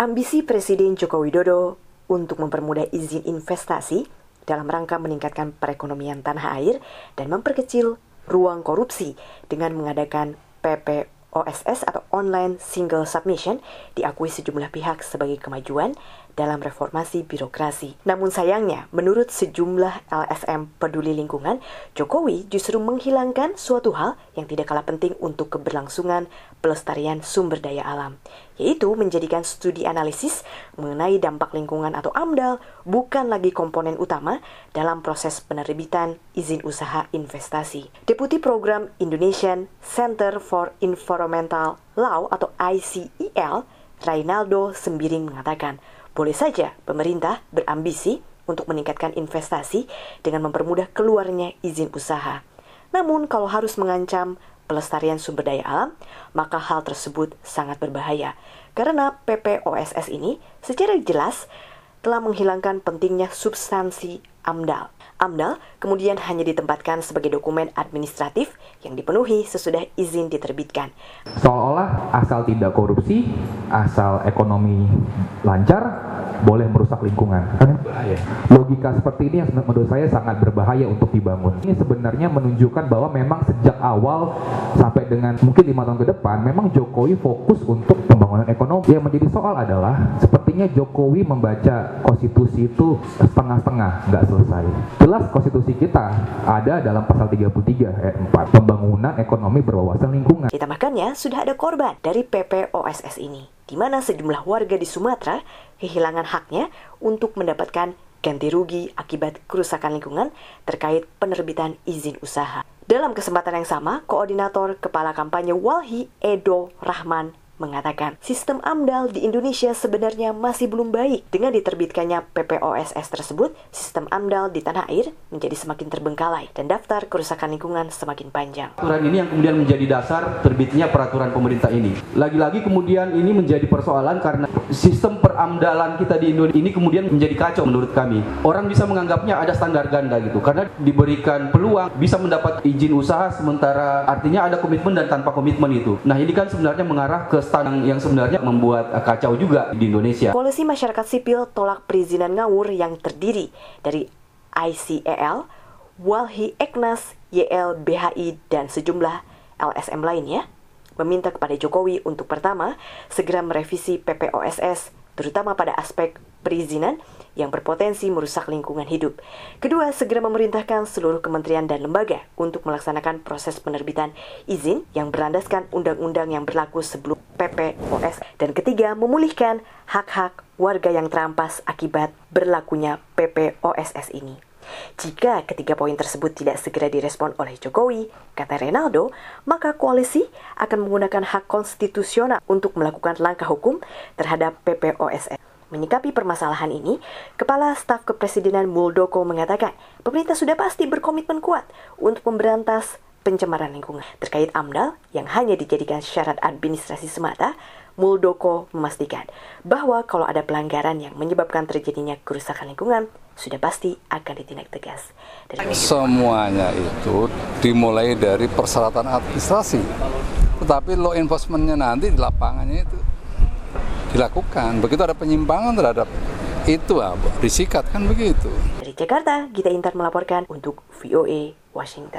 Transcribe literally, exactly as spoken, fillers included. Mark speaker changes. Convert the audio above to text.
Speaker 1: Ambisi Presiden Joko Widodo untuk mempermudah izin investasi dalam rangka meningkatkan perekonomian tanah air dan memperkecil ruang korupsi dengan mengadakan P P O S S atau Online Single Submission diakui sejumlah pihak sebagai kemajuan dalam reformasi birokrasi. Namun sayangnya, menurut sejumlah L S M peduli lingkungan, Jokowi justru menghilangkan suatu hal yang tidak kalah penting untuk keberlangsungan pelestarian sumber daya alam, yaitu menjadikan studi analisis mengenai dampak lingkungan atau AMDAL bukan lagi komponen utama dalam proses penerbitan izin usaha investasi. Deputi Program Indonesian Center for Environmental Law atau I C E L, Reynaldo Sembiring mengatakan, boleh saja pemerintah berambisi untuk meningkatkan investasi dengan mempermudah keluarnya izin usaha. Namun kalau harus mengancam pelestarian sumber daya alam, maka hal tersebut sangat berbahaya. Karena P P O S S ini secara jelas telah menghilangkan pentingnya substansi AMDAL. AMDAL kemudian hanya ditempatkan sebagai dokumen administratif yang dipenuhi sesudah izin diterbitkan.
Speaker 2: Seolah-olah asal tidak korupsi, asal ekonomi lancar, boleh merusak lingkungan. Kan bahaya. Logika seperti ini yang menurut saya sangat berbahaya untuk dibangun. Ini sebenarnya menunjukkan bahwa memang sejak awal sampai dengan mungkin lima tahun ke depan, memang Jokowi fokus untuk pembangunan ekonomi. Yang menjadi soal adalah sepertinya Jokowi membaca konstitusi itu setengah-setengah, nggak selesai. Jelas konstitusi kita ada dalam pasal tiga puluh tiga ayat empat, pembangunan ekonomi berwawasan lingkungan.
Speaker 1: Ditambahkannya, sudah ada korban dari P P O S S ini, di mana sejumlah warga di Sumatera kehilangan haknya untuk mendapatkan ganti rugi akibat kerusakan lingkungan terkait penerbitan izin usaha. Dalam kesempatan yang sama, Koordinator Kepala Kampanye Walhi Edo Rahman mengatakan sistem AMDAL di Indonesia sebenarnya masih belum baik. Dengan diterbitkannya P P O S S tersebut, sistem AMDAL di tanah air menjadi semakin terbengkalai dan daftar kerusakan lingkungan semakin panjang.
Speaker 3: Peraturan ini yang kemudian menjadi dasar terbitnya peraturan pemerintah ini. Lagi-lagi kemudian ini menjadi persoalan karena sistem peramdalan kita di Indonesia ini kemudian menjadi kacau menurut kami. Orang bisa menganggapnya ada standar ganda gitu, karena diberikan peluang bisa mendapat izin usaha sementara artinya ada komitmen dan tanpa komitmen itu. Nah ini kan sebenarnya mengarah ke standar yang sebenarnya membuat kacau juga di Indonesia.
Speaker 1: Koalisi Masyarakat Sipil Tolak Perizinan Ngawur yang terdiri dari I C E L, Walhi Eknas, Y L B H I, dan sejumlah L S M lainnya meminta kepada Jokowi untuk pertama, segera merevisi P P O S S, terutama pada aspek perizinan yang berpotensi merusak lingkungan hidup. Kedua, segera memerintahkan seluruh kementerian dan lembaga untuk melaksanakan proses penerbitan izin yang berlandaskan undang-undang yang berlaku sebelum P P O S S. Dan ketiga, memulihkan hak-hak warga yang terampas akibat berlakunya P P O S S ini. Jika ketiga poin tersebut tidak segera direspon oleh Jokowi, kata Reynaldo, maka koalisi akan menggunakan hak konstitusional untuk melakukan langkah hukum terhadap P P O S S. Menyikapi permasalahan ini, Kepala Staf Kepresidenan Muldoko mengatakan pemerintah sudah pasti berkomitmen kuat untuk memberantas pencemaran lingkungan. Terkait AMDAL yang hanya dijadikan syarat administrasi semata, Muldoko memastikan bahwa kalau ada pelanggaran yang menyebabkan terjadinya kerusakan lingkungan, sudah pasti akan ditindak tegas. Dari
Speaker 4: Semuanya itu dimulai dari persyaratan administrasi, tetapi law enforcement-nya nanti di lapangannya itu dilakukan. Begitu ada penyimpangan terhadap itu, disikat kan begitu.
Speaker 1: Dari Jakarta, Gita Intar melaporkan untuk V O A Washington.